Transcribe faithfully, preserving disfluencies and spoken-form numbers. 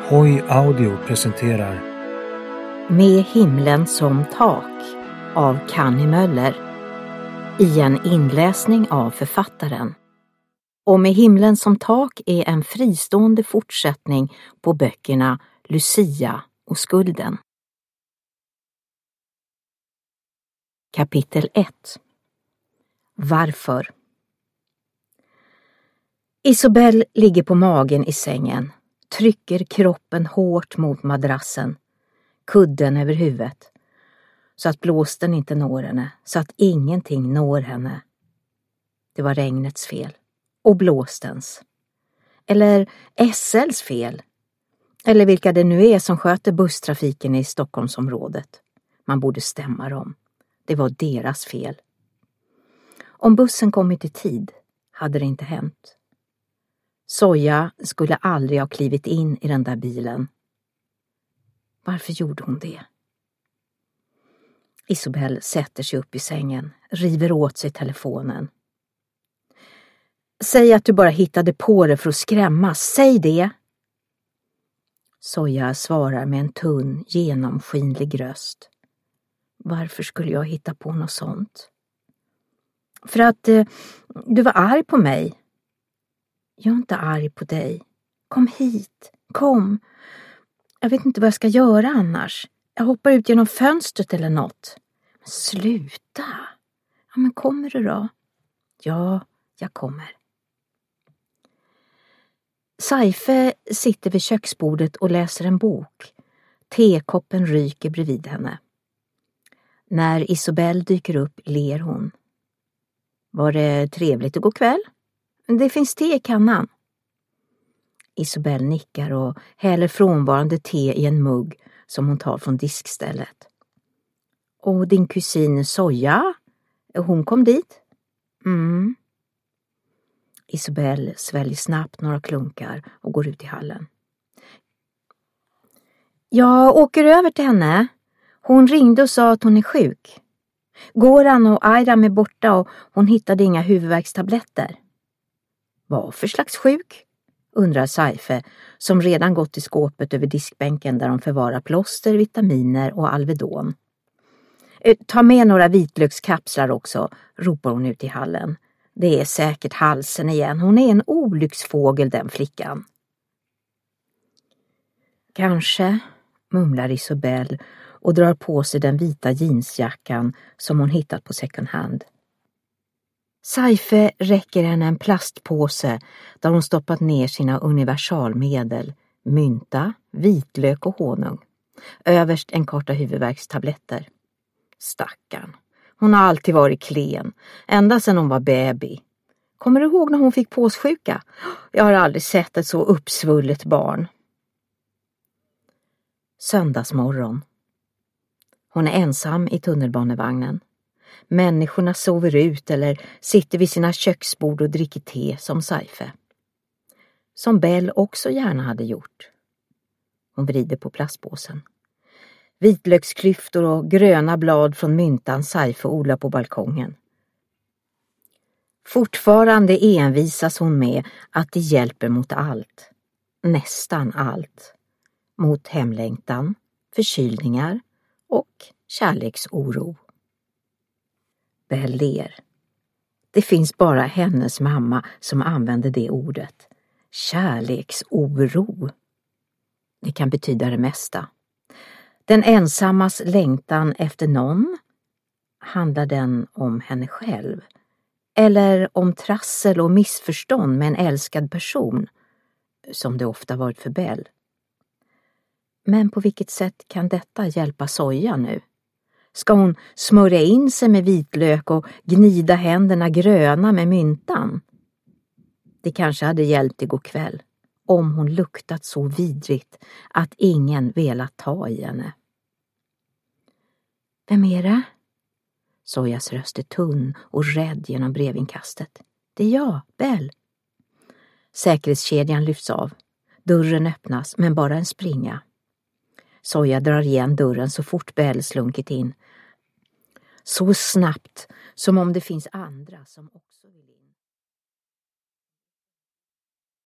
Hoj Audio presenterar Med himlen som tak av Kanny Möller i en inläsning av författaren. Och Med himlen som tak är en fristående fortsättning på böckerna Lucia och skulden. Kapitel ett. Varför? Isobel ligger på magen i sängen, trycker kroppen hårt mot madrassen, kudden över huvudet, så att blåsten inte når henne, så att ingenting når henne. Det var regnets fel, och blåstens. Eller S L:s fel, eller vilka det nu är som sköter busstrafiken i Stockholmsområdet. Man borde stämma dem. Det var deras fel. Om bussen kommit i tid hade det inte hänt. Soja skulle aldrig ha klivit in i den där bilen. Varför gjorde hon det? Isobel sätter sig upp i sängen, river åt sig telefonen. Säg att du bara hittade på det för att skrämmas. Säg det! Soja svarar med en tunn, genomskinlig röst. Varför skulle jag hitta på något sånt? För att eh, du var arg på mig. Jag är inte arg på dig. Kom hit, kom. Jag vet inte vad jag ska göra annars. Jag hoppar ut genom fönstret eller något. Men sluta. Ja, men kommer du då? Ja, jag kommer. Saife sitter vid köksbordet och läser en bok. Tekoppen ryker bredvid henne. När Isobel dyker upp ler hon. Var det trevligt igår kväll? Det finns te i kannan. Isobel nickar och häller frånvarande te i en mugg som hon tar från diskstället. Och din kusin Soja, hon kom dit? Mm. Isobel sväljer snabbt några klunkar och går ut i hallen. Jag åker över till henne. Hon ringde och sa att hon är sjuk. Goran och Ayram är borta och hon hittade inga huvudvärkstabletter. Vad för slags sjuk? Undrar Saife, som redan gått till skåpet över diskbänken där de förvarar plåster, vitaminer och Alvedon. Ta med några vitlökskapslar också, ropar hon ut i hallen. Det är säkert halsen igen. Hon är en olycksfågel, den flickan. Kanske, mumlar Isobel och drar på sig den vita jeansjackan som hon hittat på second hand. Saife räcker henne en plastpåse där hon stoppat ner sina universalmedel, mynta, vitlök och honung. Överst en karta huvudvärkstabletter. Stackarn. Hon har alltid varit klen, ända sedan hon var baby. Kommer du ihåg när hon fick påssjuka? Jag har aldrig sett ett så uppsvullet barn. Söndagsmorgon. Hon är ensam i tunnelbanevagnen. Människorna sover ut eller sitter vid sina köksbord och dricker te som Saife. Som Bell också gärna hade gjort. Hon vrider på plastpåsen. Vitlöksklyftor och gröna blad från myntan Saife odlar på balkongen. Fortfarande envisas hon med att det hjälper mot allt. Nästan allt. Mot hemlängtan, förkylningar och kärleksoro. Bell ler. Det finns bara hennes mamma som använder det ordet. Kärleksoro. Det kan betyda det mesta. Den ensammas längtan efter någon. Handlar den om henne själv? Eller om trassel och missförstånd med en älskad person? Som det ofta varit för Bell. Men på vilket sätt kan detta hjälpa Soja nu? Ska hon smörja in sig med vitlök och gnida händerna gröna med myntan? Det kanske hade hjälpt igår kväll, om hon luktat så vidrigt att ingen velat ta i henne. Vem är det? Sojas röst är tunn och rädd genom brevinkastet. Det är jag, Bell. Säkerhetskedjan lyfts av. Dörren öppnas, men bara en springa. Soja drar igen dörren så fort Bell slunkit in. Så snabbt som om det finns andra som också vill in.